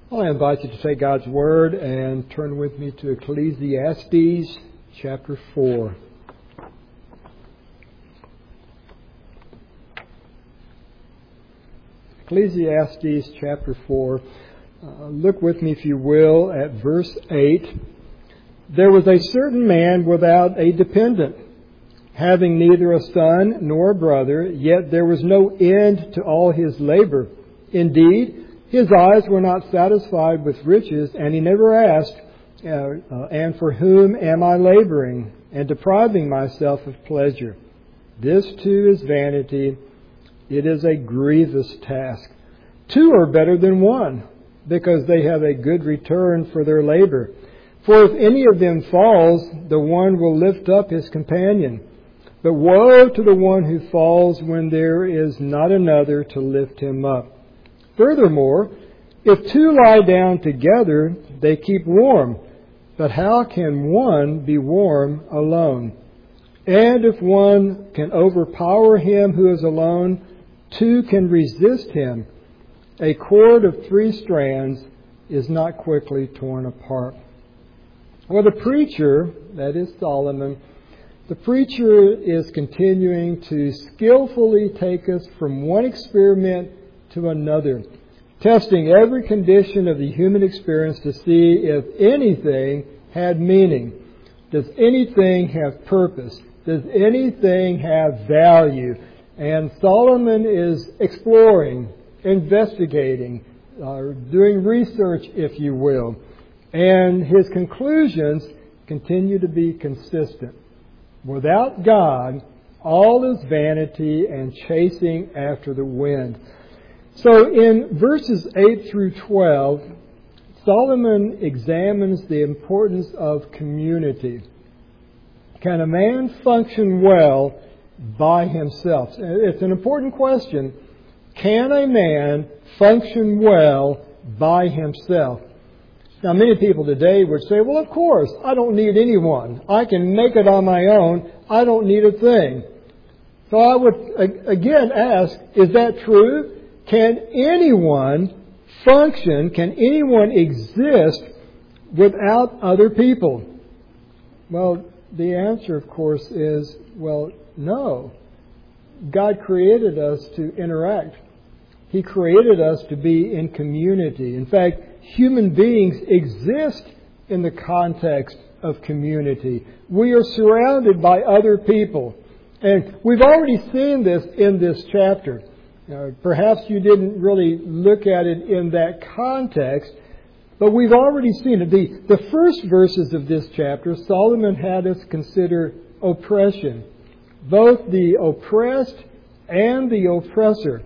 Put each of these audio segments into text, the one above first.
Well, I invite you to take God's Word and turn with me to Ecclesiastes chapter 4. Ecclesiastes chapter 4. Look with me, if you will, at verse 8. There was a certain man without a dependent, having neither a son nor a brother, yet there was no end to all his labor. Indeed, his eyes were not satisfied with riches, and he never asked, and for whom am I laboring and depriving myself of pleasure? This too is vanity. It is a grievous task. Two are better than one, because they have a good return for their labor. For if any of them falls, the one will lift up his companion. But woe to the one who falls when there is not another to lift him up. Furthermore, if two lie down together, they keep warm. But how can one be warm alone? And if one can overpower him who is alone, two can resist him. A cord of 3 strands is not quickly torn apart. Well, the preacher, that is Solomon, the preacher is continuing to skillfully take us from one experiment to another, testing every condition of the human experience to see if anything had meaning. Does anything have purpose? Does anything have value? And Solomon is exploring, investigating, doing research, if you will. And his conclusions continue to be consistent. Without God, all is vanity and chasing after the wind. So in verses 8 through 12, Solomon examines the importance of community. Can a man function well by himself? It's an important question. Can a man function well by himself? Now, many people today would say, well, of course, I don't need anyone. I can make it on my own. I don't need a thing. So I would again ask, is that true? Can anyone function, can anyone exist without other people? Well, the answer, of course, is, well, no. God created us to interact. He created us to be in community. In fact, human beings exist in the context of community. We are surrounded by other people. And we've already seen this in this chapter. Perhaps you didn't really look at it in that context, but we've already seen it. The first verses of this chapter, Solomon had us consider oppression, both the oppressed and the oppressor.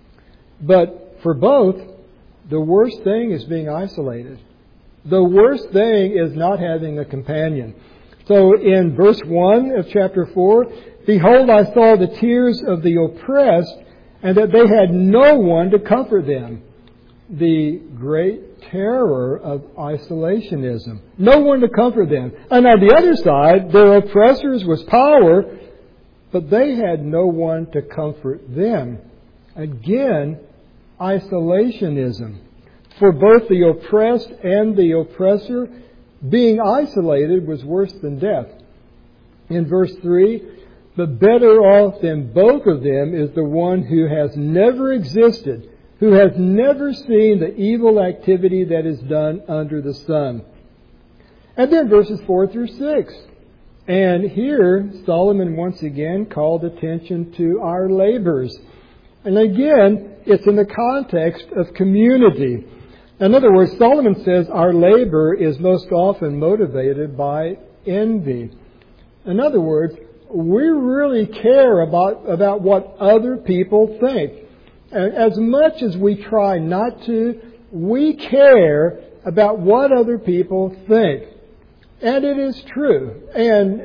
But for both, the worst thing is being isolated. The worst thing is not having a companion. So in verse 1 of chapter 4, behold, I saw the tears of the oppressed, and that they had no one to comfort them. The great terror of isolationism. No one to comfort them. And on the other side, their oppressors was power, but they had no one to comfort them. Again, isolationism. For both the oppressed and the oppressor, being isolated was worse than death. In verse 3, but better off than both of them is the one who has never existed, who has never seen the evil activity that is done under the sun. And then verses 4 through 6. And here, Solomon once again called attention to our labors. And again, it's in the context of community. In other words, Solomon says our labor is most often motivated by envy. In other words, we really care about what other people think. And as much as we try not to, we care about what other people think. And it is true. And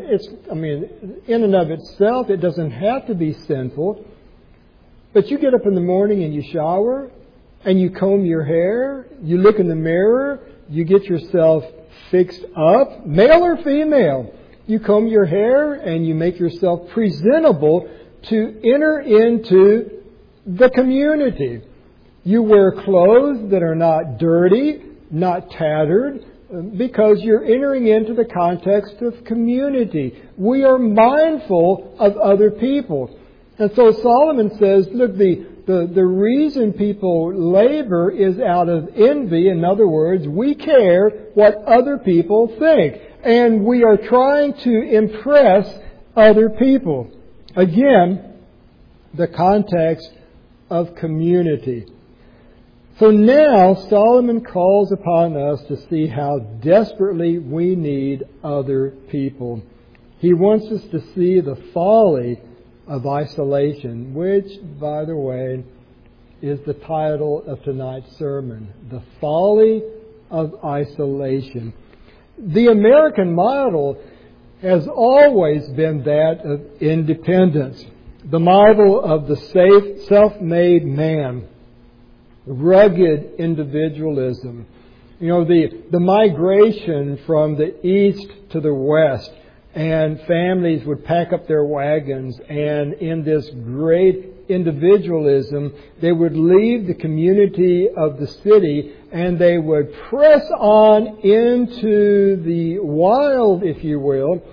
in and of itself, it doesn't have to be sinful. But you get up in the morning and you shower, and you comb your hair, you look in the mirror, you get yourself fixed up, male or female. You comb your hair and you make yourself presentable to enter into the community. You wear clothes that are not dirty. not tattered, because you're entering into the context of community. We are mindful of other people. And so Solomon says, look, the reason people labor is out of envy. In other words, we care what other people think. And we are trying to impress other people. Again, the context of community. So now Solomon calls upon us to see how desperately we need other people. He wants us to see the folly of isolation, which, by the way, is the title of tonight's sermon. The folly of isolation. The American model has always been that of independence. The model of the safe, self-made man. Rugged individualism. You know, the migration from the east to the west, and families would pack up their wagons, and in this great individualism, they would leave the community of the city and they would press on into the wild, if you will,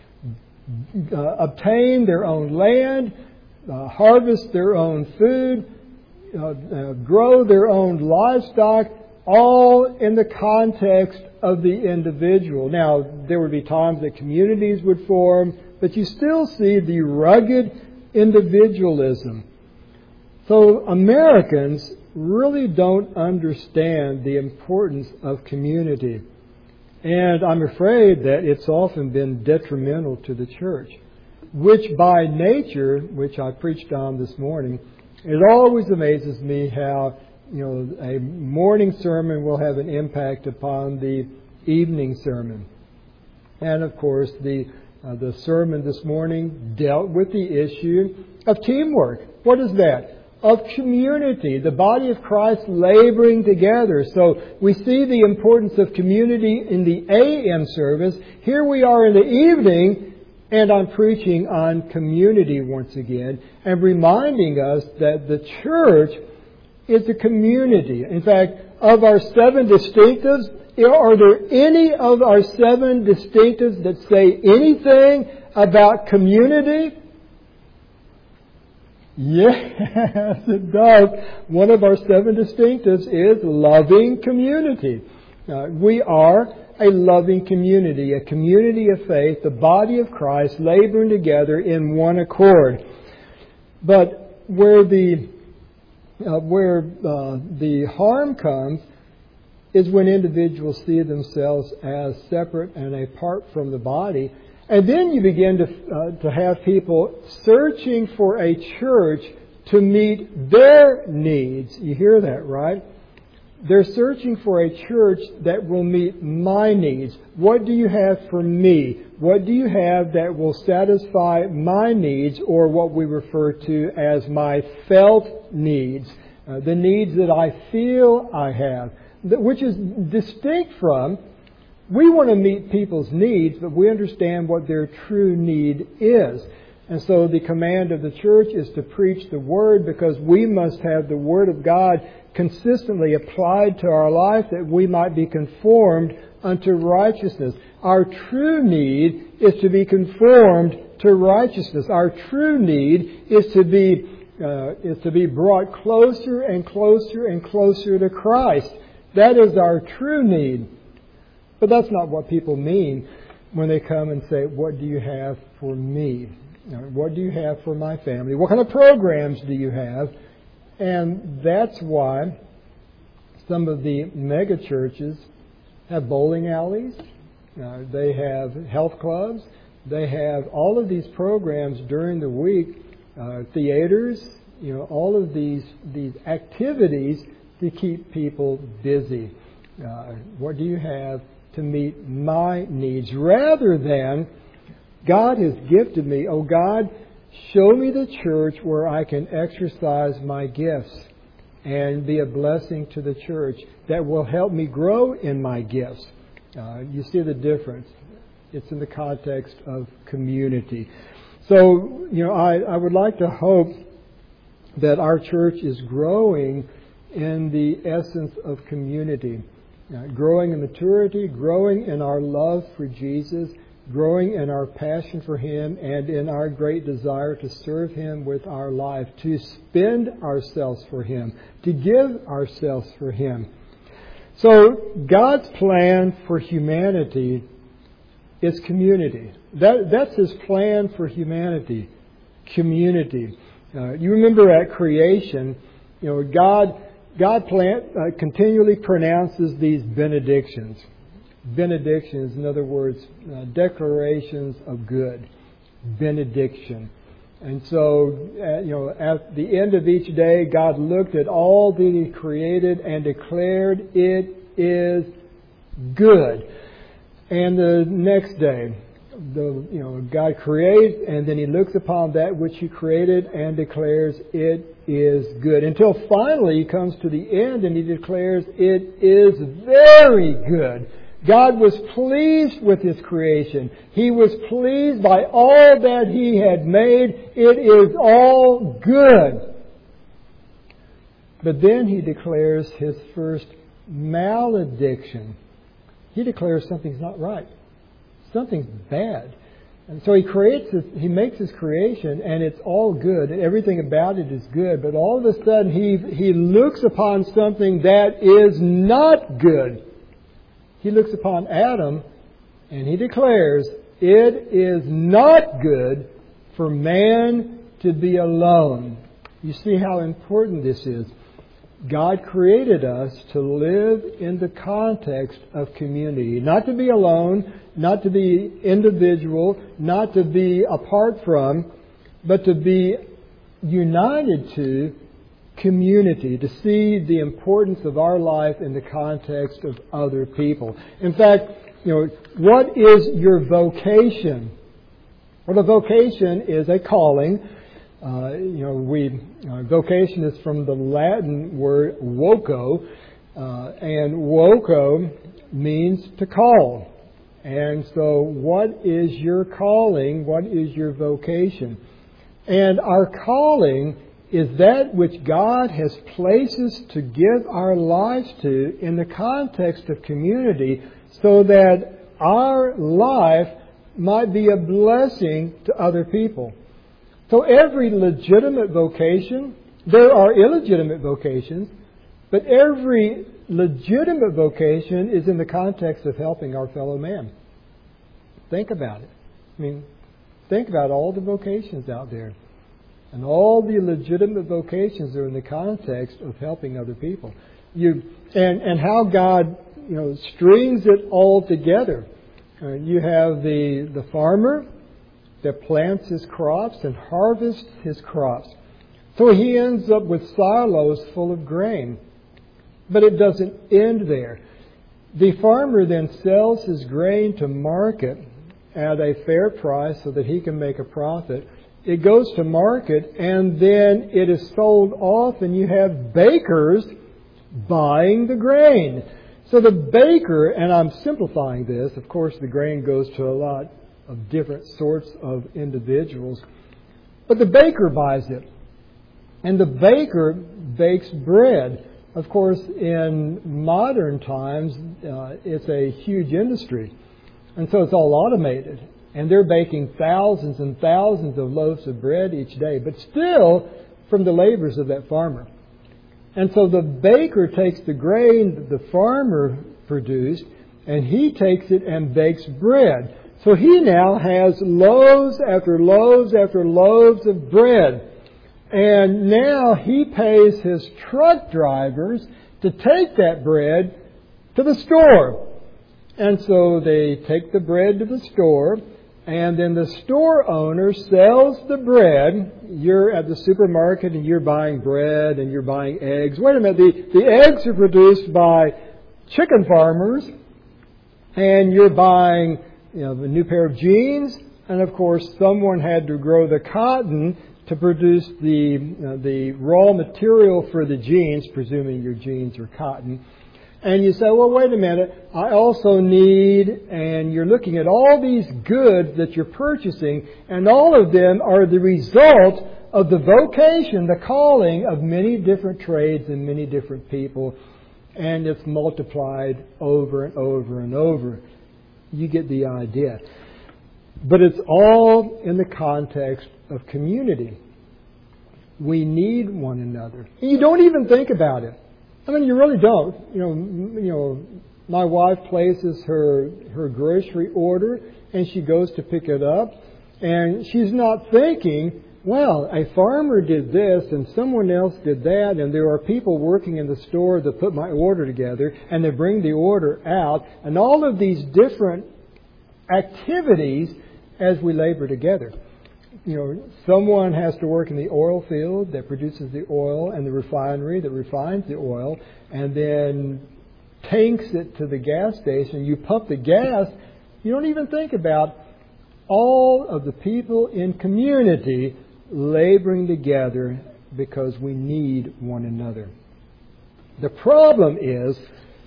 obtain their own land, harvest their own food, grow their own livestock, all in the context of the individual. Now, there would be times that communities would form, but you still see the rugged individualism. So Americans really don't understand the importance of community. And I'm afraid that it's often been detrimental to the church, which by nature, which I preached on this morning, it always amazes me how, a morning sermon will have an impact upon the evening sermon. And of course, the sermon this morning dealt with the issue of teamwork. What is that? Of community, the body of Christ laboring together. So we see the importance of community in the AM service. Here we are in the evening, and I'm preaching on community once again, and reminding us that the church is a community. In fact, of our 7 distinctives, are there any of our 7 distinctives that say anything about community? Yes, it does. One of our 7 distinctives is loving community. We are a loving community, a community of faith, the body of Christ laboring together in one accord. But where the harm comes is when individuals see themselves as separate and apart from the body. And then you begin to have people searching for a church to meet their needs. You hear that, right? They're searching for a church that will meet my needs. What do you have for me? What do you have that will satisfy my needs, or what we refer to as my felt needs? The needs that I feel I have, which is distinct from, we want to meet people's needs, but we understand what their true need is. And so the command of the church is to preach the Word, because we must have the Word of God consistently applied to our life that we might be conformed unto righteousness. Our true need is to be conformed to righteousness. Our true need is to be brought closer and closer and closer to Christ. That is our true need. But that's not what people mean when they come and say, what do you have for me? What do you have for my family? What kind of programs do you have? And that's why some of the mega churches have bowling alleys. They have health clubs. They have all of these programs during the week, theaters, all of these activities to keep people busy. What do you have to meet my needs? Rather than, God has gifted me. Oh God, show me the church where I can exercise my gifts and be a blessing to the church that will help me grow in my gifts. You see the difference. It's in the context of community. So, I would like to hope that our church is growing in the essence of community. growing in maturity, growing in our love for Jesus, growing in our passion for Him, and in our great desire to serve Him with our life, to spend ourselves for Him, to give ourselves for Him. So God's plan for humanity is community. That's His plan for humanity, community. You remember at creation, God continually pronounces these benedictions. Benedictions, in other words, declarations of good. Benediction. And so, at the end of each day, God looked at all that He created and declared it is good. And the next day, God creates, and then He looks upon that which He created and declares it is good. Until finally He comes to the end and He declares it is very good. God was pleased with His creation. He was pleased by all that He had made. It is all good. But then He declares His first malediction. He declares something's not right. Something's bad. And so He makes His creation, and it's all good, and everything about it is good. But all of a sudden He looks upon something that is not good. He looks upon Adam and He declares, it is not good for man to be alone. You see how important this is. God created us to live in the context of community. Not to be alone, not to be individual, not to be apart from, but to be united to community, to see the importance of our life in the context of other people. In fact, what is your vocation? Well, a vocation is a calling. Vocation is from the Latin word voco, and voco means to call. And so, what is your calling? What is your vocation? And our calling is that which God has placed us to give our lives to in the context of community, so that our life might be a blessing to other people. So every legitimate vocation, there are illegitimate vocations, but every legitimate vocation is in the context of helping our fellow man. Think about it. Think about all the vocations out there. And all the legitimate vocations are in the context of helping other people. And how God strings it all together. You have the farmer that plants his crops and harvests his crops. So he ends up with silos full of grain. But it doesn't end there. The farmer then sells his grain to market at a fair price so that he can make a profit. It goes to market, and then it is sold off, and you have bakers buying the grain. So the baker, and I'm simplifying this, of course the grain goes to a lot of different sorts of individuals, but the baker buys it. And the baker bakes bread. Of course, in modern times, it's a huge industry. And so it's all automated. And they're baking thousands and thousands of loaves of bread each day, but still from the labors of that farmer. And so the baker takes the grain that the farmer produced, and he takes it and bakes bread. So he now has loaves after loaves after loaves of bread. And now he pays his truck drivers to take that bread to the store. And so they take the bread to the store, and then the store owner sells the bread. You're at the supermarket and you're buying bread and you're buying eggs. Wait a minute, the eggs are produced by chicken farmers, and you're buying a new pair of jeans, and of course someone had to grow the cotton to produce the raw material for the jeans, presuming your jeans are cotton. And you say, well, wait a minute, I also need, and you're looking at all these goods that you're purchasing, and all of them are the result of the vocation, the calling of many different trades and many different people. and it's multiplied over and over and over. You get the idea. But it's all in the context of community. We need one another. And you don't even think about it. I mean, you really don't. You know, my wife places her grocery order, and she goes to pick it up, and she's not thinking, well, a farmer did this, and someone else did that, and there are people working in the store that put my order together, and they bring the order out, and all of these different activities as we labor together. You know, someone has to work in the oil field that produces the oil, and the refinery that refines the oil, and then tanks it to the gas station. You pump the gas. You don't even think about all of the people in community laboring together because we need one another. The problem is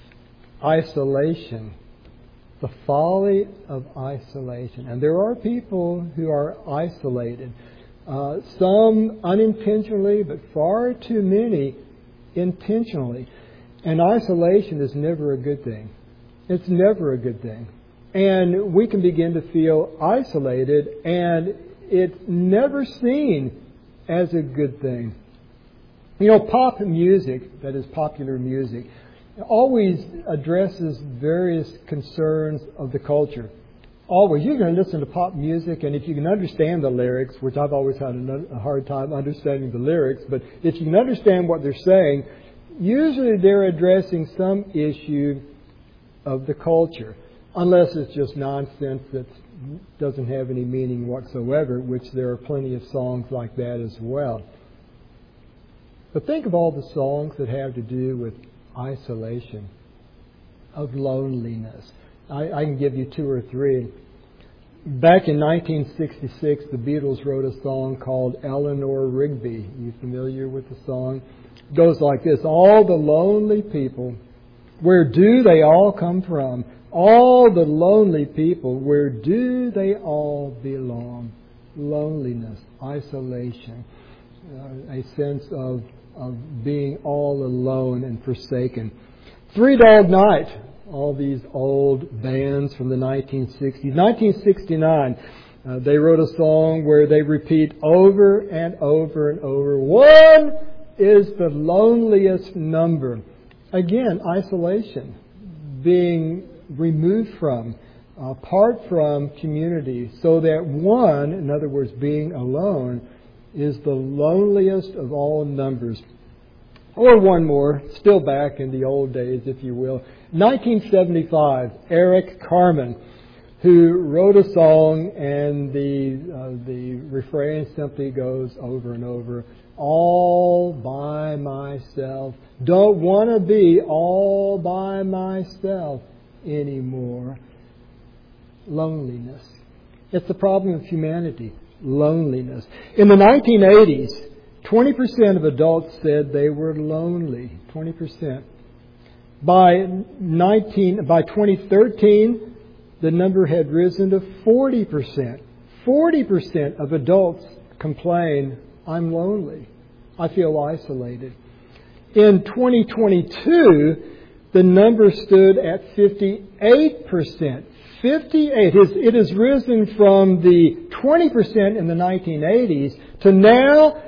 isolation. The folly of isolation. And there are people who are isolated. Some unintentionally, but far too many intentionally. And isolation is never a good thing. It's never a good thing. And we can begin to feel isolated, and it's never seen as a good thing. You know, pop music, that is popular music, always addresses various concerns of the culture. Always. You're going to listen to pop music, and if you can understand the lyrics, which I've always had a hard time understanding the lyrics, but if you can understand what they're saying, usually they're addressing some issue of the culture, unless it's just nonsense that doesn't have any meaning whatsoever, which there are plenty of songs like that as well. But think of all the songs that have to do with isolation, of loneliness. I can give you two or three. Back in 1966, the Beatles wrote a song called Eleanor Rigby. Are you familiar with the song? It goes like this: all the lonely people, where do they all come from? All the lonely people, where do they all belong? Loneliness, isolation, a sense of being all alone and forsaken. Three Dog Night, all these old bands from the 1960s. 1969, they wrote a song where they repeat over and over and over, one is the loneliest number. Again, isolation, being removed from, apart from community, so that one, in other words, being alone, is the loneliest of all numbers. Or one more, still back in the old days, if you will. 1975, Eric Carmen, who wrote a song, and the refrain simply goes over and over, all by myself. Don't want to be all by myself anymore. Loneliness. It's the problem of humanity. Loneliness. In the 1980s, 20% of adults said they were lonely. 20%. By 2013, the number had risen to 40%. 40% of adults complain, I'm lonely. I feel isolated. In 2022, the number stood at 58%. 58. It has risen from the 20% in the 1980s to now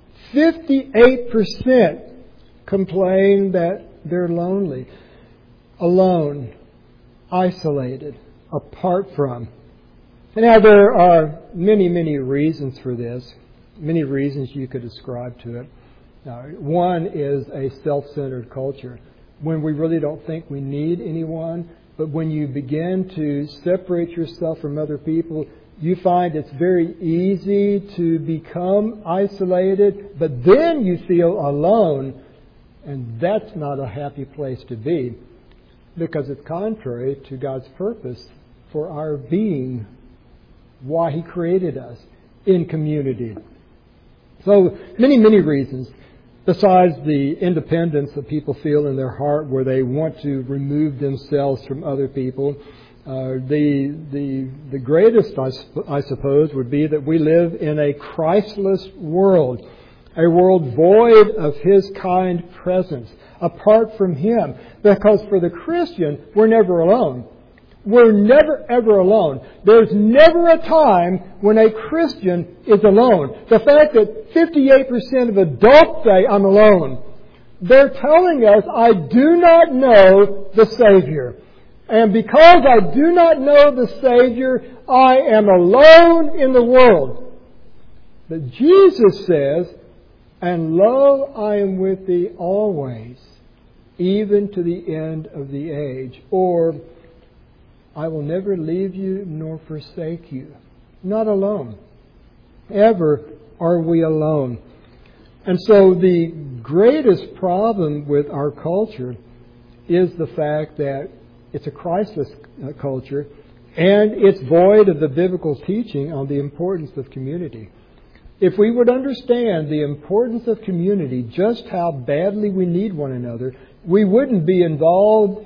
58% complain that they're lonely, alone, isolated, apart from. Now, there are many, many reasons for this, many reasons you could ascribe to it. One is a self-centered culture, when we really don't think we need anyone. But when you begin to separate yourself from other people, you find it's very easy to become isolated, but then you feel alone, and that's not a happy place to be, because it's contrary to God's purpose for our being, why He created us in community. So many, many reasons. Besides the independence that people feel in their heart, where they want to remove themselves from other people, the greatest, I suppose, would be that we live in a Christless world. a world void of His kind presence, apart from Him. Because for the Christian, we're never alone. We're never, ever alone. There's never a time when a Christian is alone. The fact that 58% of adults say, I'm alone, they're telling us, I do not know the Savior. And because I do not know the Savior, I am alone in the world. But Jesus says, and lo, I am with thee always, even to the end of the age. Or, I will never leave you nor forsake you. Not alone. Ever are we alone. And so the greatest problem with our culture is the fact that it's a Christless culture, and it's void of the biblical teaching on the importance of community. If we would understand the importance of community, just how badly we need one another, we wouldn't be involved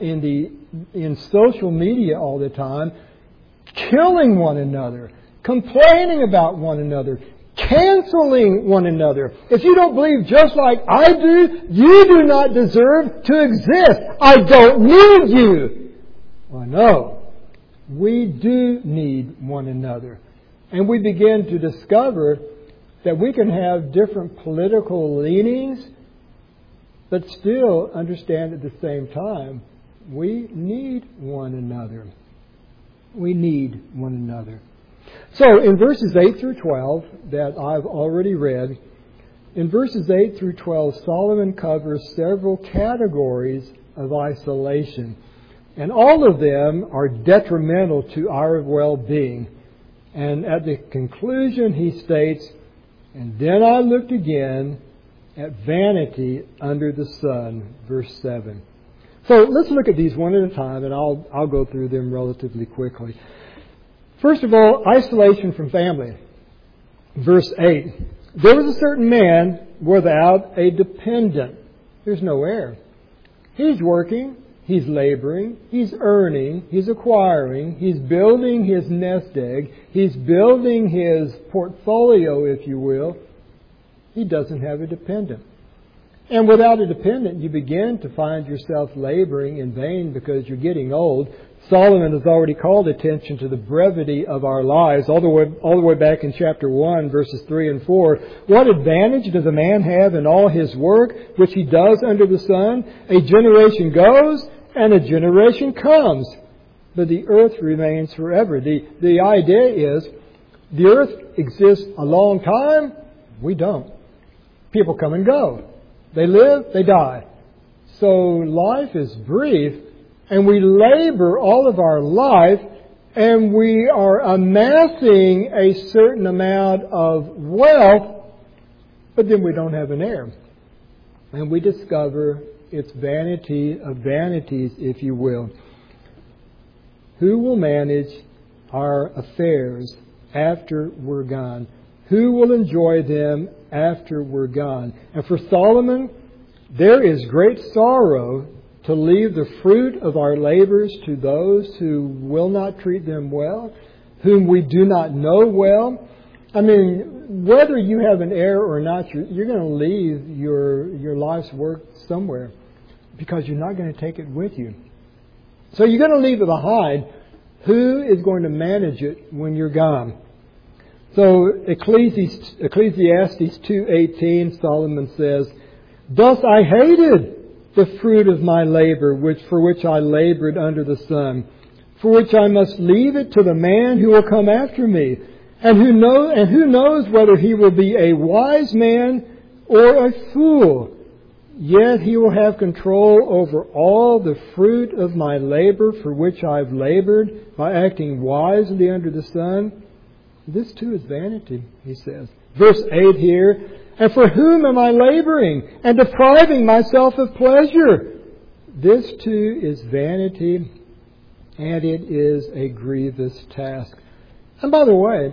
in social media all the time, killing one another, complaining about one another, canceling one another. If you don't believe just like I do, you do not deserve to exist. I don't need you. Well, no. We do need one another. And we begin to discover that we can have different political leanings, but still understand at the same time, we need one another. We need one another. So in verses 8 through 12 that I've already read, in verses 8 through 12, Solomon covers several categories of isolation. And all of them are detrimental to our well-being. And at the conclusion he states, and then I looked again at vanity under the sun, verse 7. So let's look at these one at a time, and I'll go through them relatively quickly. First of all, isolation from family. Verse 8. There was a certain man without a dependent. There's no heir. He's working, he's laboring, he's earning, he's acquiring, he's building his nest egg, he's building his portfolio, if you will. He doesn't have a dependent. And without a dependent, you begin to find yourself laboring in vain because you're getting old. Solomon has already called attention to the brevity of our lives, all the way back in chapter 1, verses 3 and 4. What advantage does a man have in all his work, which he does under the sun? A generation goes, and a generation comes, but the earth remains forever. The idea is, the earth exists a long time, we don't. People come and go. They live, they die. So life is brief, and we labor all of our life, and we are amassing a certain amount of wealth, but then we don't have an heir. And we discover it's vanity of vanities, if you will. Who will manage our affairs after we're gone? Who will enjoy them after we're gone? And for Solomon, there is great sorrow to leave the fruit of our labors to those who will not treat them well, whom we do not know well. I mean, whether you have an heir or not, you're going to leave your life's work somewhere because you're not going to take it with you. So you're going to leave it behind. Who is going to manage it when you're gone? So Ecclesiastes 2:18, Solomon says, "Thus I hated the fruit of my labor, for which I labored under the sun, for which I must leave it to the man who will come after me, and who knows whether he will be a wise man or a fool. Yet he will have control over all the fruit of my labor, for which I've labored by acting wisely under the sun." This too is vanity, he says. Verse 8 here, "And for whom am I laboring and depriving myself of pleasure?" This too is vanity, and it is a grievous task. And by the way,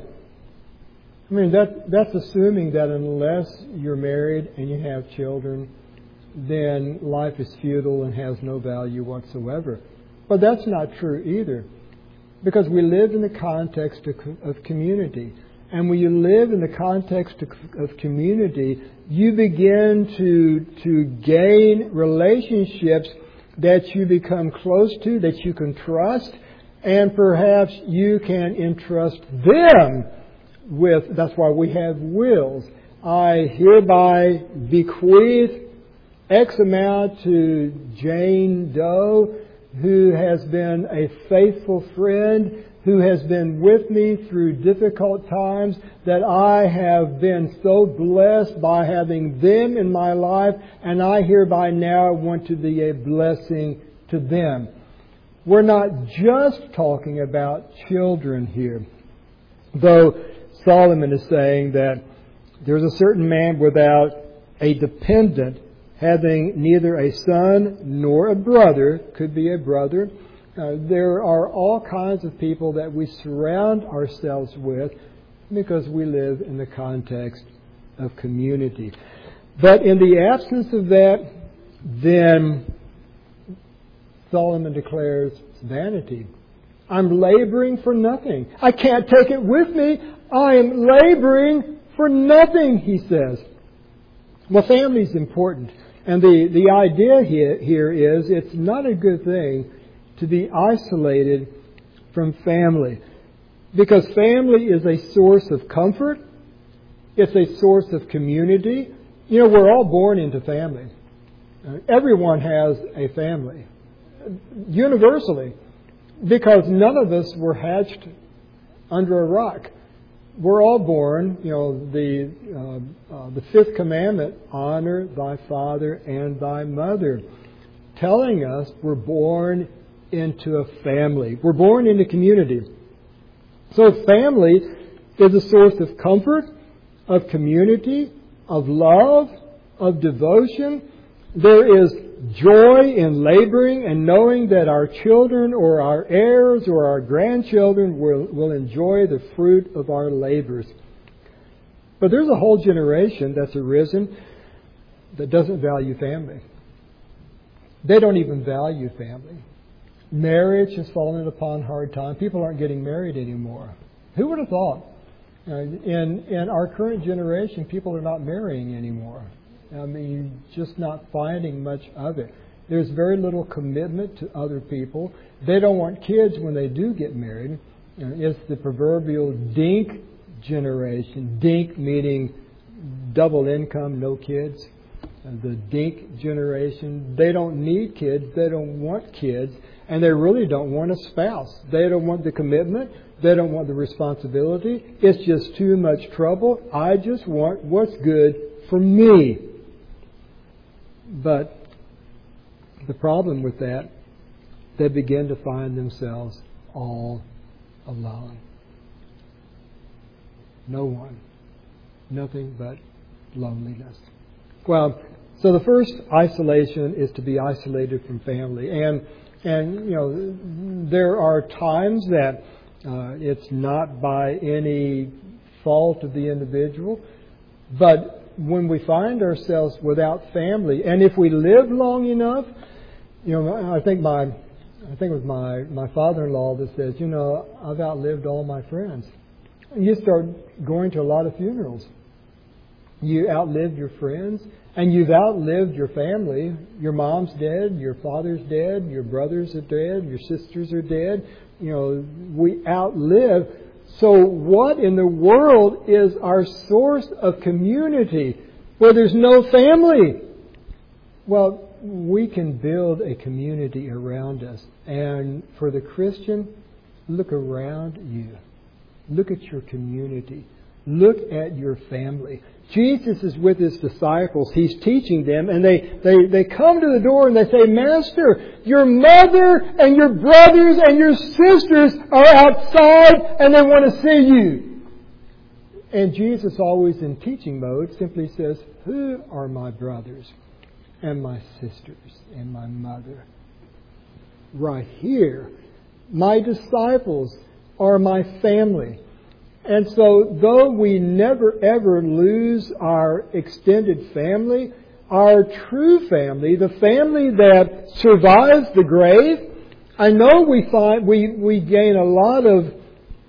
I mean, that's assuming that unless you're married and you have children, then life is futile and has no value whatsoever. But that's not true either, because we live in the context of community. And when you live in the context of community, you begin to gain relationships that you become close to, that you can trust, and perhaps you can entrust them with, that's why we have wills. I hereby bequeath X amount to Jane Doe, who has been a faithful friend, who has been with me through difficult times, that I have been so blessed by having them in my life, and I hereby now want to be a blessing to them. We're not just talking about children here, though Solomon is saying that there's a certain man without a dependent, having neither a son nor a brother, could be a brother. There are all kinds of people that we surround ourselves with because we live in the context of community. But in the absence of that, then Solomon declares it's vanity. I'm laboring for nothing. I can't take it with me. I am laboring for nothing, he says. Well, family is important. And the idea here is it's not a good thing to be isolated from family. Because family is a source of comfort. It's a source of community. You know, we're all born into family. Everyone has a family. Universally. Because none of us were hatched under a rock. We're all born, the fifth commandment, honor thy father and thy mother, telling us we're born into a family. We're born into community. So family is a source of comfort, of community, of love, of devotion. There is joy in laboring and knowing that our children or our heirs or our grandchildren will enjoy the fruit of our labors. But there's a whole generation that's arisen that doesn't value family. They don't even value family. Marriage has fallen upon hard times. People aren't getting married anymore. Who would have thought? In our current generation, people are not marrying anymore. I mean, just not finding much of it. There's very little commitment to other people. They don't want kids when they do get married. It's the proverbial dink generation. Dink meaning double income, no kids. The dink generation, they don't need kids. They don't want kids. And they really don't want a spouse. They don't want the commitment. They don't want the responsibility. It's just too much trouble. I just want what's good for me. But the problem with that, they begin to find themselves all alone. No one. Nothing but loneliness. Well, so the first isolation is to be isolated from family. And there are times that it's not by any fault of the individual, but when we find ourselves without family, and if we live long enough, I think it was my father-in-law that says, I've outlived all my friends. And you start going to a lot of funerals. You outlived your friends, and you've outlived your family. Your mom's dead, your father's dead, your brothers are dead, your sisters are dead. We outlive. So what in the world is our source of community where there's no family? Well, we can build a community around us. And for the Christian, look around you. Look at your community. Look at your family. Jesus is with His disciples. He's teaching them, and they come to the door and they say, Master, your mother and your brothers and your sisters are outside and they want to see you. And Jesus, always in teaching mode, simply says, who are my brothers and my sisters and my mother? Right here. My disciples are my family. And so, though we never ever lose our extended family, our true family, the family that survives the grave, I know we gain a lot of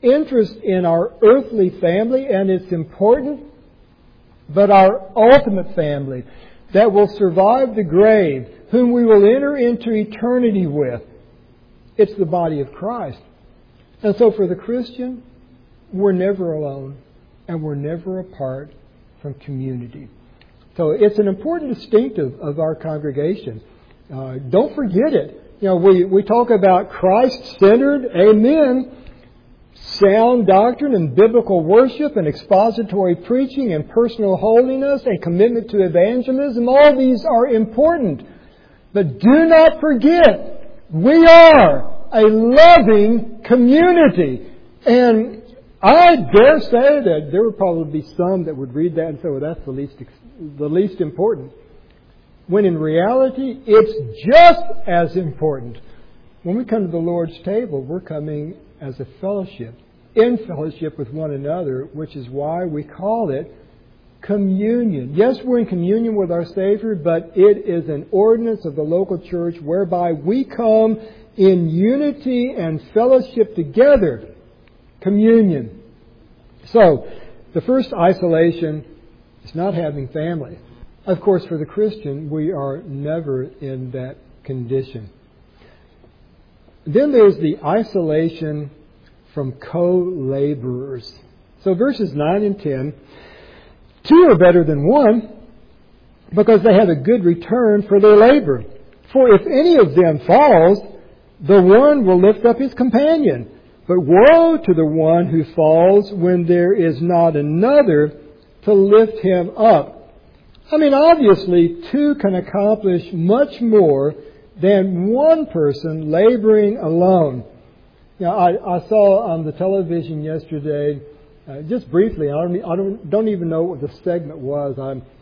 interest in our earthly family, and it's important, but our ultimate family that will survive the grave, whom we will enter into eternity with. It's the body of Christ. And so for the Christian, we're never alone, and we're never apart from community. So it's an important distinctive of our congregation. Don't forget it. We talk about Christ-centered, amen, sound doctrine and biblical worship and expository preaching and personal holiness and commitment to evangelism. All these are important. But do not forget, we are a loving community. And I dare say that there would probably be some that would read that and say, well, that's the least important. When in reality, it's just as important. When we come to the Lord's table, we're coming as a fellowship, in fellowship with one another, which is why we call it communion. Yes, we're in communion with our Savior, but it is an ordinance of the local church whereby we come in unity and fellowship together. Communion. So, the first isolation is not having family. Of course, for the Christian, we are never in that condition. Then there's the isolation from co-laborers. So verses 9 and 10, 2 are better than 1 because they have a good return for their labor. For if any of them falls, the one will lift up his companion. But woe to the one who falls when there is not another to lift him up. I mean, obviously, 2 can accomplish much more than one person laboring alone. I saw on the television yesterday, just briefly. I don't even know what the segment was.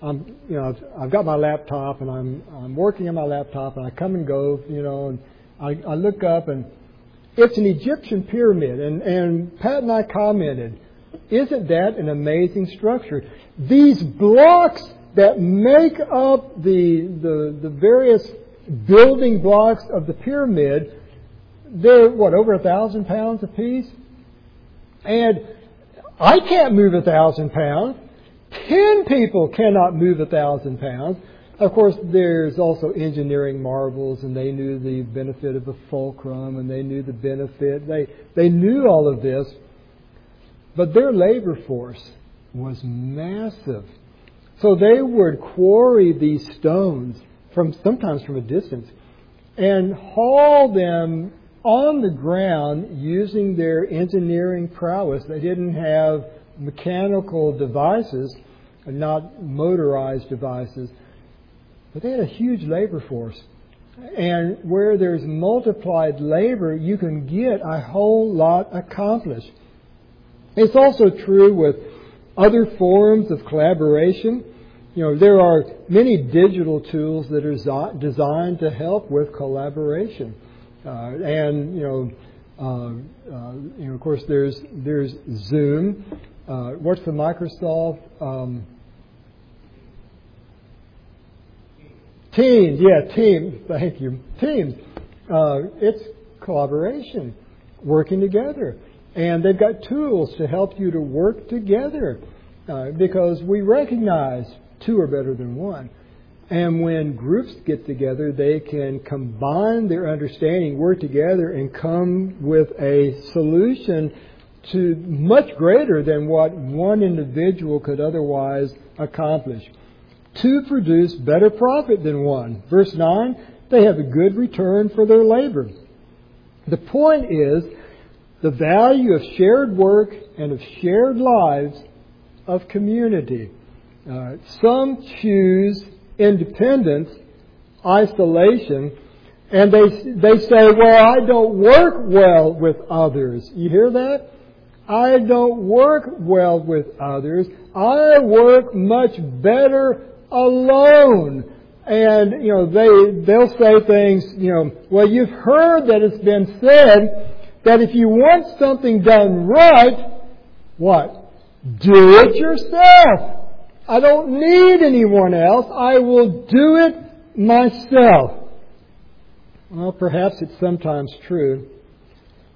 I've got my laptop and I'm working on my laptop and I come and go, and I look up and it's an Egyptian pyramid, and Pat and I commented, isn't that an amazing structure? These blocks that make up the various building blocks of the pyramid, they're, over 1,000 pounds apiece? And I can't move 1,000 pounds. 10 people cannot move 1,000 pounds. Of course, there's also engineering marvels, and they knew the benefit of a fulcrum, and they knew the benefit. They knew all of this. But their labor force was massive. So they would quarry these stones sometimes from a distance and haul them on the ground using their engineering prowess. They didn't have mechanical devices, not motorized devices, but they had a huge labor force. And where there's multiplied labor, you can get a whole lot accomplished. It's also true with other forms of collaboration. There are many digital tools that are designed to help with collaboration. Of course, there's Zoom. What's the Microsoft? Teams. Yeah, Teams. Thank you. Teams. It's collaboration, working together. And they've got tools to help you to work together because we recognize 2 are better than 1. And when groups get together, they can combine their understanding, work together, and come with a solution to much greater than what one individual could otherwise accomplish. 2 produce better profit than 1. Verse 9, they have a good return for their labor. The point is the value of shared work and of shared lives of community. Some choose independence, isolation, and they say, well, I don't work well with others. You hear that? I don't work well with others. I work much better alone. And, they'll say things, well, you've heard that it's been said that if you want something done right, what? Do it yourself. I don't need anyone else. I will do it myself. Well, perhaps it's sometimes true.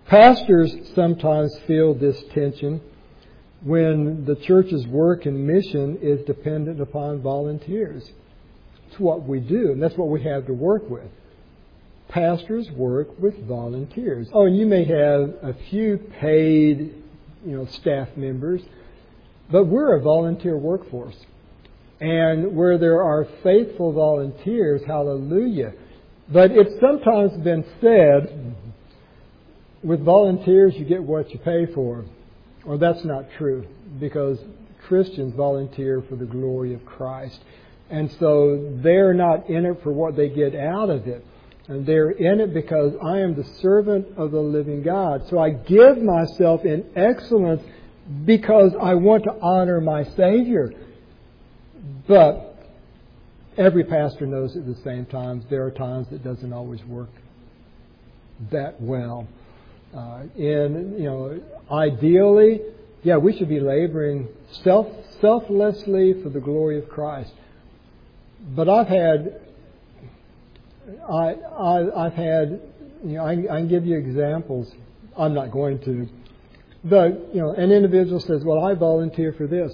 Pastors sometimes feel this tension when the church's work and mission is dependent upon volunteers. It's what we do, and that's what we have to work with. Pastors work with volunteers. Oh, and you may have a few paid, staff members, but we're a volunteer workforce. And where there are faithful volunteers, hallelujah. But it's sometimes been said, with volunteers you get what you pay for. Well, that's not true, because Christians volunteer for the glory of Christ. And so they're not in it for what they get out of it. And they're in it because I am the servant of the living God. So I give myself in excellence because I want to honor my Savior. But every pastor knows at the same time there are times it doesn't always work that well. Ideally, we should be laboring selflessly for the glory of Christ. But I can give you examples. I'm not going to. But, an individual says, well, I volunteer for this.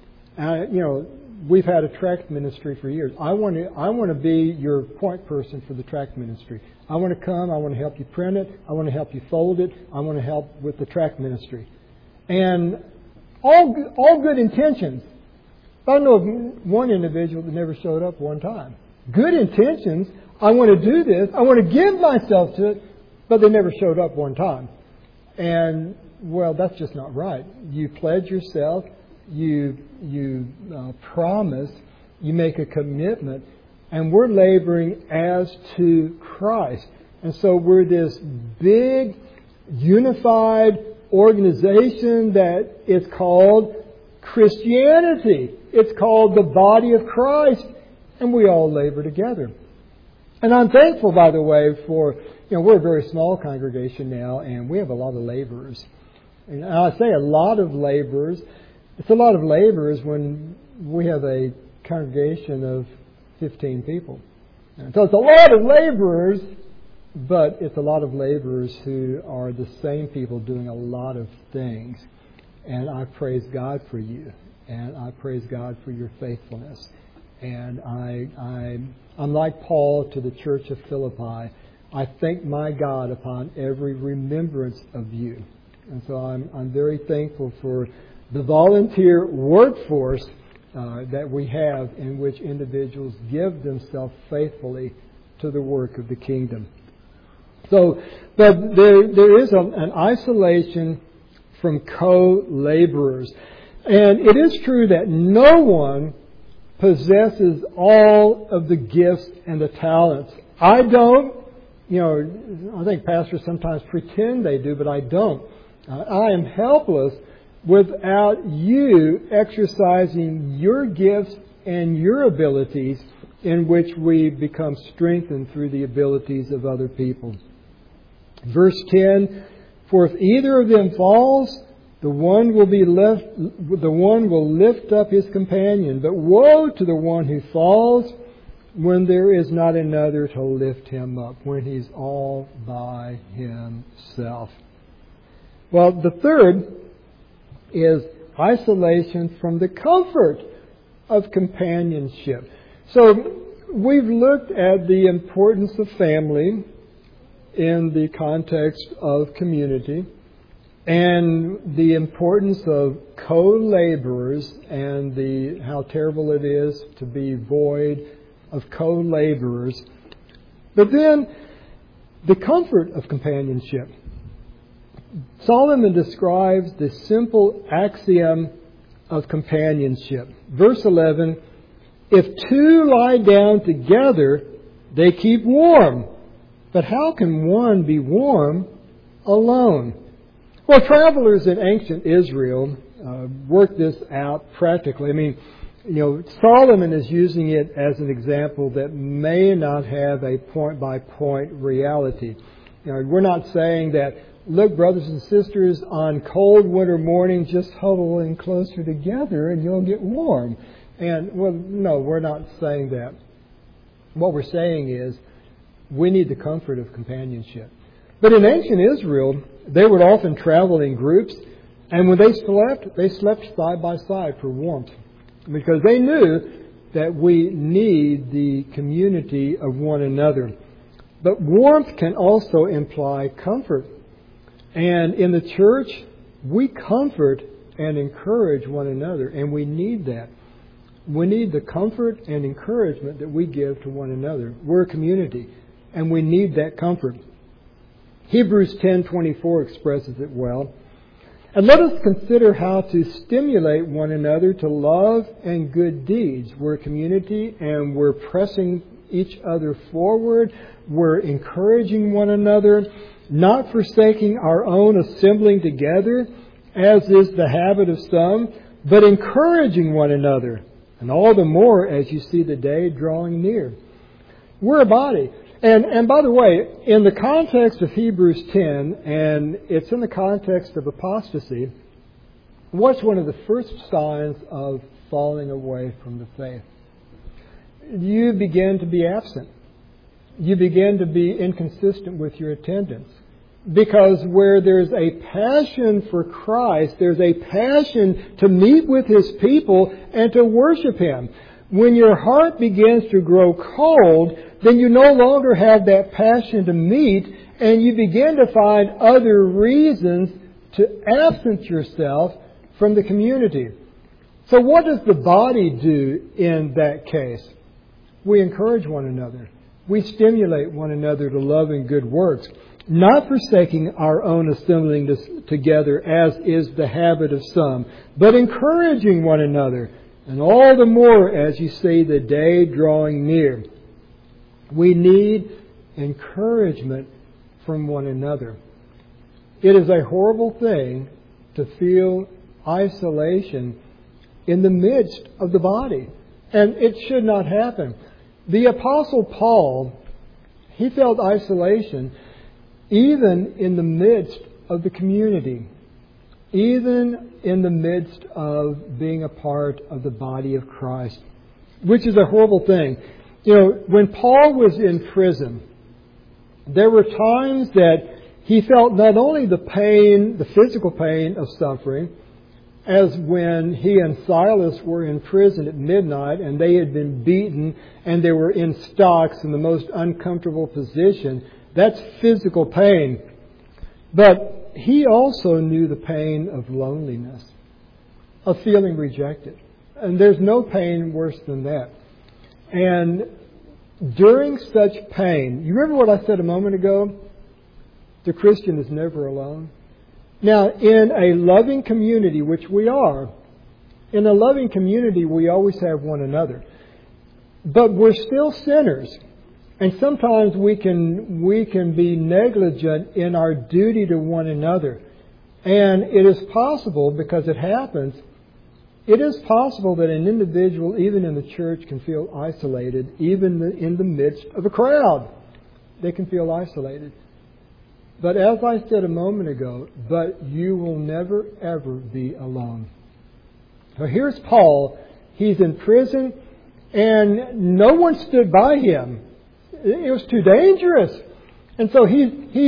We've had a tract ministry for years. I want to be your point person for the tract ministry. I want to come. I want to help you print it. I want to help you fold it. I want to help with the tract ministry. And all good intentions. But I know of one individual that never showed up one time. Good intentions. I want to do this. I want to give myself to it. But they never showed up one time. And, well, that's just not right. You pledge yourself. You promise. You make a commitment. And we're laboring as to Christ. And so we're this big, unified organization that is called Christianity. It's called the body of Christ. And we all labor together. And I'm thankful, by the way, for, we're a very small congregation now, and we have a lot of laborers. And I say a lot of laborers. It's a lot of laborers when we have a congregation of 15 people. And so it's a lot of laborers, but it's a lot of laborers who are the same people doing a lot of things. And I praise God for you. And I praise God for your faithfulness. And I'm like Paul to the church of Philippi. I thank my God upon every remembrance of you. And so I'm very thankful for the volunteer workforce that we have, in which individuals give themselves faithfully to the work of the kingdom. So, but there is an isolation from co-laborers. And it is true that no one possesses all of the gifts and the talents. I don't. I think pastors sometimes pretend they do, but I don't. I am helpless without you exercising your gifts and your abilities, in which we become strengthened through the abilities of other people. Verse 10, for if either of them falls, the one will lift up his companion. But woe to the one who falls when there is not another to lift him up, when he's all by himself. Well, the third is isolation from the comfort of companionship. So we've looked at the importance of family in the context of community, and the importance of co-laborers, and how terrible it is to be void of co-laborers. But then the comfort of companionship. Solomon describes the simple axiom of companionship. Verse 11, if two lie down together, they keep warm. But how can one be warm alone? Well, travelers in ancient Israel worked this out practically. I mean, Solomon is using it as an example that may not have a point-by-point reality. We're not saying that, look, brothers and sisters, on cold winter mornings, just huddle in closer together and you'll get warm. And, well, no, we're not saying that. What we're saying is we need the comfort of companionship. But in ancient Israel, They would often travel in groups, and when they slept side by side for warmth, because they knew that we need the community of one another. But warmth can also imply comfort. And in the church, we comfort and encourage one another, and we need that. We need the comfort and encouragement that we give to one another. We're a community, and we need that comfort. Hebrews 10:24 expresses it well. And let us consider how to stimulate one another to love and good deeds. We're a community, and we're pressing each other forward. We're encouraging one another, not forsaking our own assembling together, as is the habit of some, but encouraging one another, and all the more as you see the day drawing near. We're a body. And by the way, in the context of Hebrews 10, and it's in the context of apostasy, what's one of the first signs of falling away from the faith? You begin to be absent. You begin to be inconsistent with your attendance. Because where there's a passion for Christ, there's a passion to meet with His people and to worship Him. When your heart begins to grow cold, then you no longer have that passion to meet, and you begin to find other reasons to absent yourself from the community. So what does the body do in that case? We encourage one another. We stimulate one another to love and good works, not forsaking our own assembling together, as is the habit of some, but encouraging one another, and all the more as you see the day drawing near. We need encouragement from one another. It is a horrible thing to feel isolation in the midst of the body, and it should not happen. The Apostle Paul, he felt isolation even in the midst of the community, even in the midst of being a part of the body of Christ, which is a horrible thing. You know, when Paul was in prison, there were times that he felt not only the pain, the physical pain of suffering, as when he and Silas were in prison at midnight and they had been beaten and they were in stocks in the most uncomfortable position. That's physical pain. But he also knew the pain of loneliness, of feeling rejected. And there's no pain worse than that. And during such pain, you remember what I said a moment ago? The Christian is never alone. Now, in a loving community, which we are, in a loving community, we always have one another. But we're still sinners. And sometimes we can be negligent in our duty to one another. And it is possible, because it happens, it is possible that an individual, even in the church, can feel isolated, even in the midst of a crowd. They can feel isolated. But as I said a moment ago, but you will never, ever be alone. So here's Paul. He's in prison, and no one stood by him. It was too dangerous. And so he's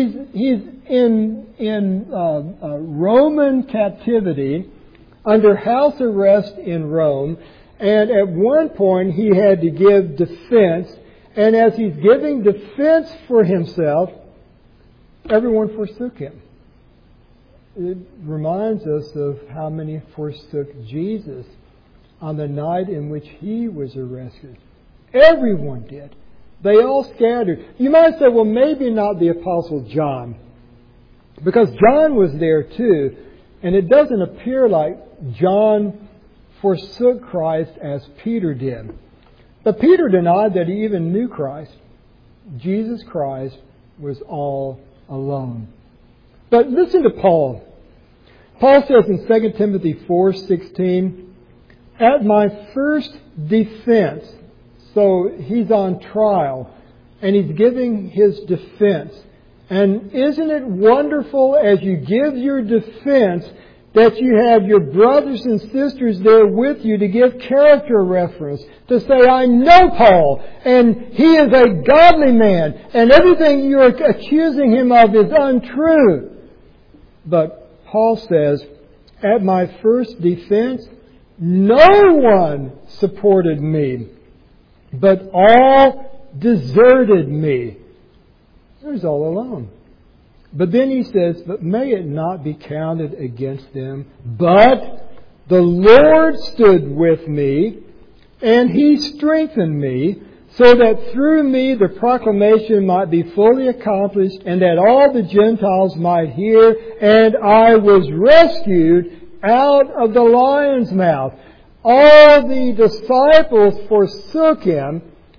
in Roman captivity, under house arrest in Rome. And at one point he had to give defense. And as he's giving defense for himself, everyone forsook him. It reminds us of how many forsook Jesus on the night in which he was arrested. Everyone did. They all scattered. You might say, well, maybe not the Apostle John, because John was there too, and it doesn't appear like John forsook Christ as Peter did. But Peter denied that he even knew Christ. Jesus Christ was all alone. But listen to Paul. Paul says in 2 Timothy 4:16, at my first defense, so he's on trial and he's giving his defense. And isn't it wonderful as you give your defense that you have your brothers and sisters there with you to give character reference, to say, I know Paul, and he is a godly man, and everything you're accusing him of is untrue. But Paul says, at my first defense, no one supported me, but all deserted me. He was all alone. But then he says, but may it not be counted against them, but the Lord stood with me, and He strengthened me, so that through me the proclamation might be fully accomplished, and that all the Gentiles might hear, and I was rescued out of the lion's mouth. All the disciples forsook Him.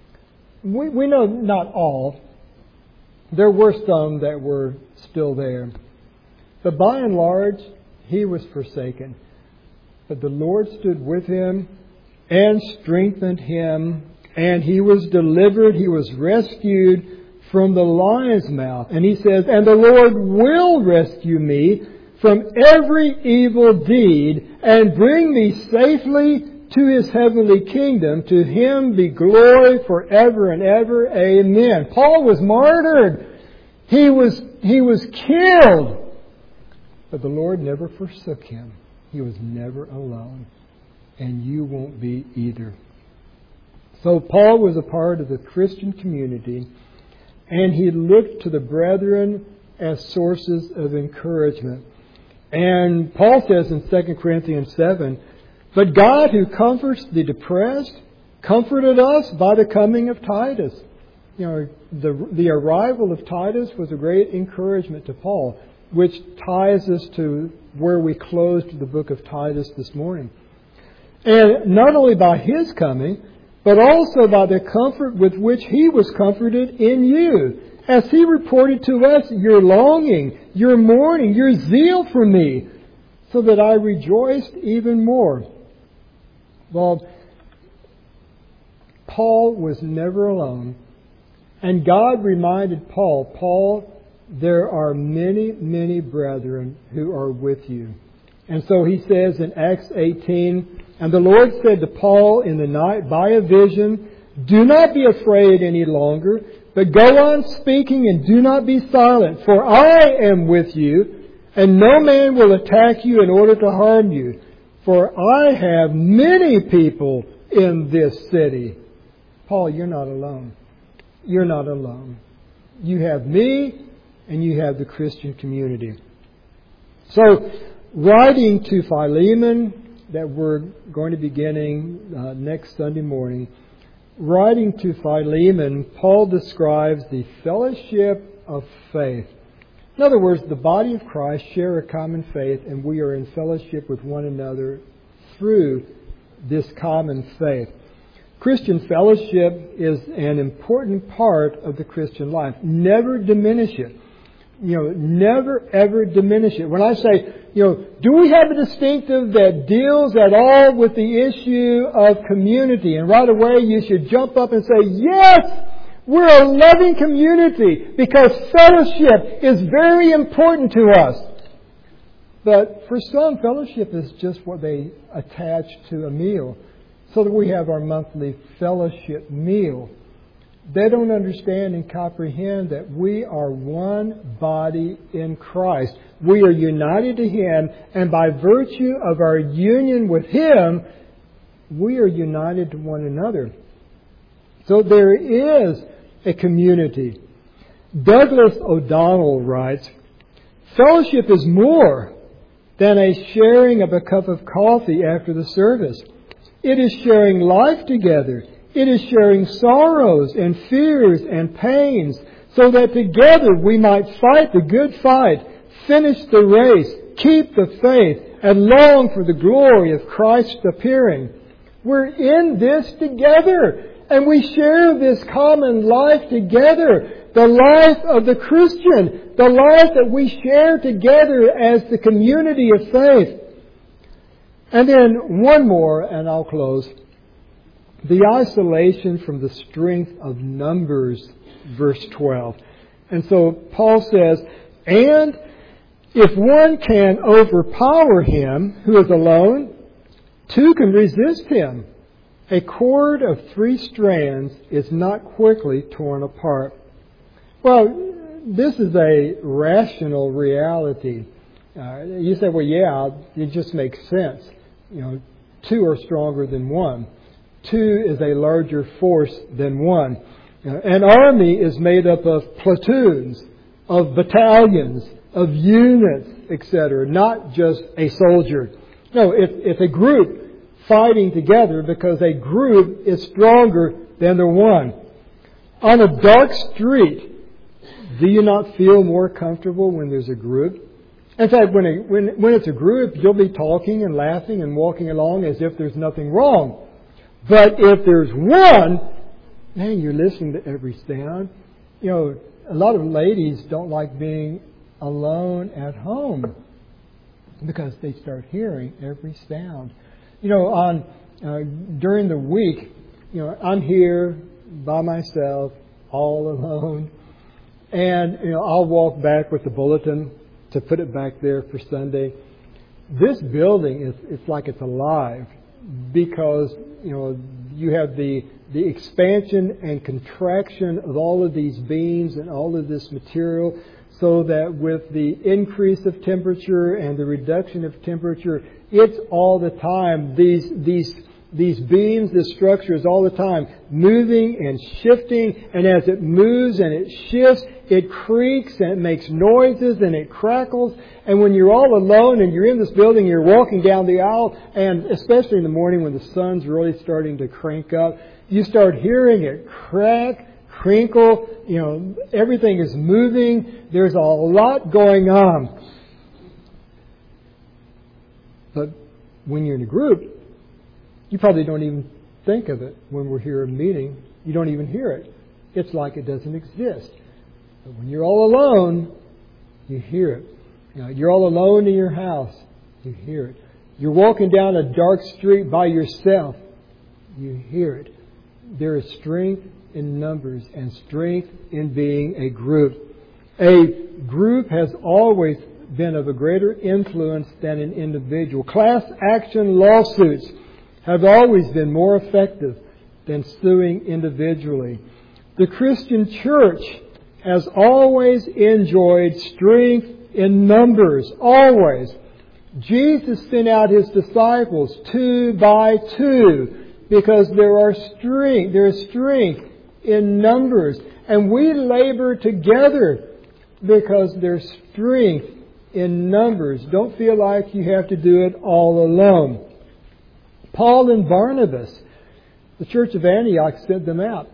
We know not all. There were some that were still there. But by and large, He was forsaken. But the Lord stood with Him and strengthened Him, and He was delivered, He was rescued from the lion's mouth. And He says, and the Lord will rescue me from every evil deed and bring me safely to His heavenly kingdom. To Him be glory forever and ever. Amen. Paul was martyred. He was killed. But the Lord never forsook him. He was never alone. And you won't be either. So Paul was a part of the Christian community, and he looked to the brethren as sources of encouragement. And Paul says in 2 Corinthians 7, but God who comforts the depressed comforted us by the coming of Titus. You know, the arrival of Titus was a great encouragement to Paul, which ties us to where we closed the book of Titus this morning. And not only by his coming, but also by the comfort with which he was comforted in you, as he reported to us your longing, your mourning, your zeal for me, so that I rejoiced even more. Well, Paul was never alone. And God reminded Paul, there are many, many brethren who are with you. And so he says in Acts 18, and the Lord said to Paul in the night by a vision, do not be afraid any longer, but go on speaking and do not be silent, for I am with you, and no man will attack you in order to harm you. For I have many people in this city. Paul, you're not alone. You're not alone. You have me, and you have the Christian community. So, writing to Philemon, that we're going to be beginning next Sunday morning, writing to Philemon, Paul describes the fellowship of faith. In other words, the body of Christ share a common faith, and we are in fellowship with one another through this common faith. Christian fellowship is an important part of the Christian life. Never diminish it. Never ever diminish it. When I say, do we have a distinctive that deals at all with the issue of community? And right away you should jump up and say, yes! We're a loving community because fellowship is very important to us. But for some, fellowship is just what they attach to a meal, so that we have our monthly fellowship meal. They don't understand and comprehend that we are one body in Christ. We are united to Him, and by virtue of our union with Him, we are united to one another. So there is a community. Douglas O'Donnell writes, fellowship is more than a sharing of a cup of coffee after the service. It is sharing life together. It is sharing sorrows and fears and pains, so that together we might fight the good fight, finish the race, keep the faith, and long for the glory of Christ's appearing. We're in this together. And we share this common life together, the life of the Christian, the life that we share together as the community of faith. And then one more, and I'll close. The isolation from the strength of numbers, verse 12. And so Paul says, and if one can overpower him who is alone, two can resist him. A cord of 3 strands is not quickly torn apart. Well, this is a rational reality. You say, well, yeah, it just makes sense. Two are stronger than one. Two is a larger force than one. An army is made up of platoons, of battalions, of units, etc., not just a soldier. No, it's a group fighting together because a group is stronger than the one. On a dark street, do you not feel more comfortable when there's a group? In fact, when it's a group, you'll be talking and laughing and walking along as if there's nothing wrong. But if there's one, man, you're listening to every sound. A lot of ladies don't like being alone at home because they start hearing every sound. During the week, I'm here by myself, all alone, and I'll walk back with the bulletin to put it back there for Sunday. This building it's like it's alive because you have the expansion and contraction of all of these beams and all of this material, so that with the increase of temperature and the reduction of temperature, it's all the time these beams, this structure is all the time moving and shifting, and as it moves and it shifts, it creaks and it makes noises and it crackles. And when you're all alone and you're in this building, you're walking down the aisle, and especially in the morning when the sun's really starting to crank up, you start hearing it crack, crinkle, everything is moving. There's a lot going on. But when you're in a group, you probably don't even think of it. When we're here in a meeting, you don't even hear it. It's like it doesn't exist. But when you're all alone, you hear it. You're all alone in your house, you hear it. You're walking down a dark street by yourself, you hear it. There is strength in numbers and strength in being a group. A group has always been of a greater influence than an individual. Class action lawsuits have always been more effective than suing individually. The Christian church has always enjoyed strength in numbers, always. Jesus sent out His disciples 2 by 2 because there is strength in numbers. And we labor together because there's strength in numbers. Don't feel like you have to do it all alone. Paul and Barnabas, the church of Antioch sent them out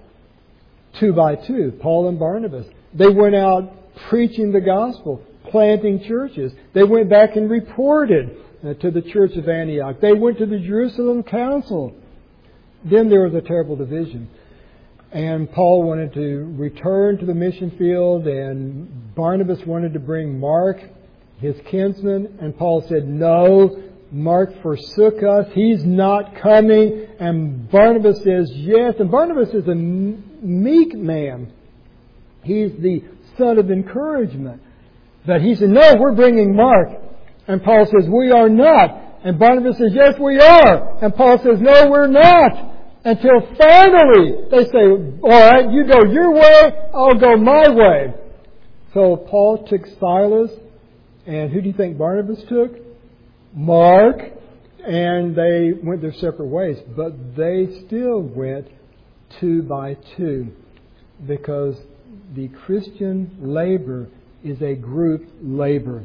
2 by 2, Paul and Barnabas. They went out preaching the gospel, planting churches. They went back and reported to the church of Antioch. They went to the Jerusalem council. Then there was a terrible division. And Paul wanted to return to the mission field, and Barnabas wanted to bring Mark, his kinsman. And Paul said, no, Mark forsook us. He's not coming. And Barnabas says, yes. And Barnabas is a meek man. He's the son of encouragement. But he said, no, we're bringing Mark. And Paul says, we are not. And Barnabas says, yes, we are. And Paul says, no, we're not. Until finally they say, all right, you go your way, I'll go my way. So Paul took Silas, and who do you think Barnabas took? Mark. And they went their separate ways. But they still went 2 by 2 because the Christian labor is a group labor.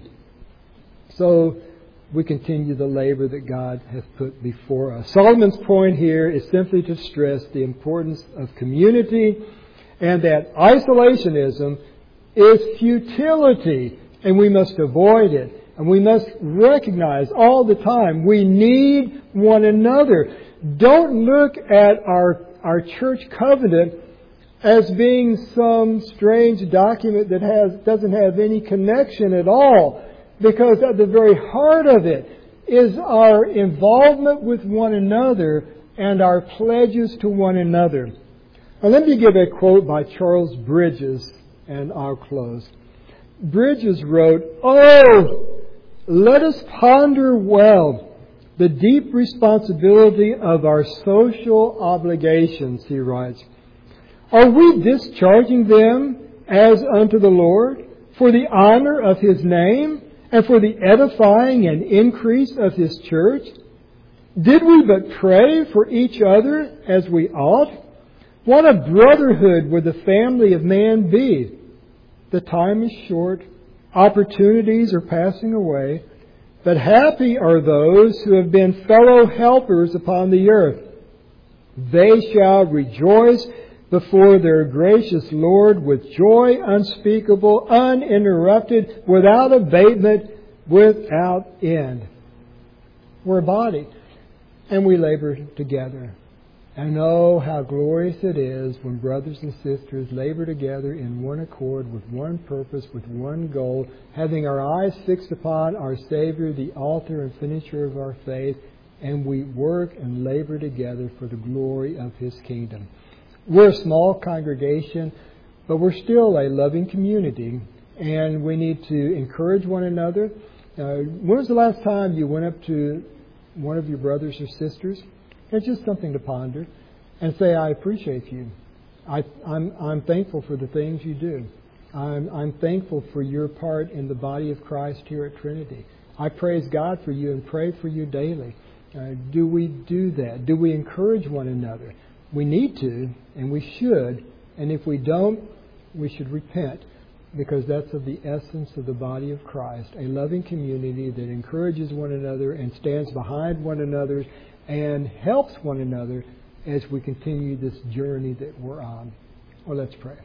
So we continue the labor that God has put before us. Solomon's point here is simply to stress the importance of community and that isolationism is futility, and we must avoid it. And we must recognize all the time we need one another. Don't look at our church covenant as being some strange document that doesn't have any connection at all. Because at the very heart of it is our involvement with one another and our pledges to one another. Now let me give a quote by Charles Bridges, and I'll close. Bridges wrote, "Oh, let us ponder well the deep responsibility of our social obligations," he writes. "Are we discharging them as unto the Lord for the honor of His name and for the edifying and increase of His church? Did we but pray for each other as we ought? What a brotherhood would the family of man be! The time is short, opportunities are passing away, but happy are those who have been fellow helpers upon the earth. They shall rejoice before their gracious Lord with joy unspeakable, uninterrupted, without abatement, without end. We're a body, and we labor together. And oh, how glorious it is when brothers and sisters labor together in one accord, with one purpose, with one goal, having our eyes fixed upon our Savior, the author and finisher of our faith, and we work and labor together for the glory of His kingdom. We're a small congregation, but we're still a loving community, and we need to encourage one another. When was the last time you went up to one of your brothers or sisters? It's just something to ponder and say, I appreciate you. I'm thankful for the things you do. I'm thankful for your part in the body of Christ here at Trinity. I praise God for you and pray for you daily. Do we do that? Do we encourage one another? We need to, and we should. And if we don't, we should repent, because that's of the essence of the body of Christ, a loving community that encourages one another and stands behind one another and helps one another as we continue this journey that we're on. Well, let's pray.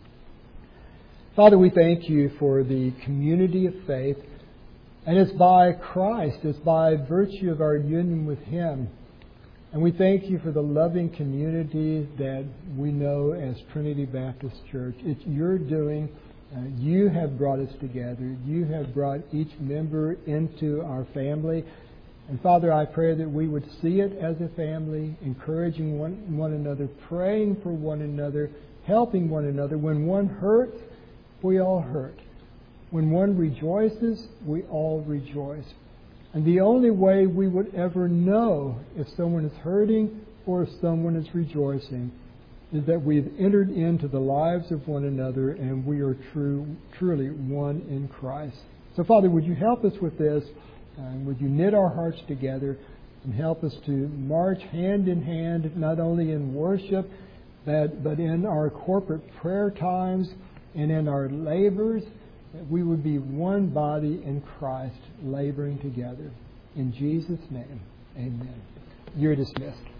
Father, we thank you for the community of faith, and it's by Christ, it's by virtue of our union with Him. And we thank you for the loving community that we know as Trinity Baptist Church. It's your doing. You have brought us together. You have brought each member into our family. And Father, I pray that we would see it as a family, encouraging one another, praying for one another, helping one another. When one hurts, we all hurt. When one rejoices, we all rejoice. And the only way we would ever know if someone is hurting or if someone is rejoicing is that we've entered into the lives of one another and we are truly one in Christ. So, Father, would you help us with this? Would you knit our hearts together and help us to march hand in hand, not only in worship, but in our corporate prayer times and in our labors, that we would be one body in Christ, laboring together. In Jesus' name, amen. You're dismissed.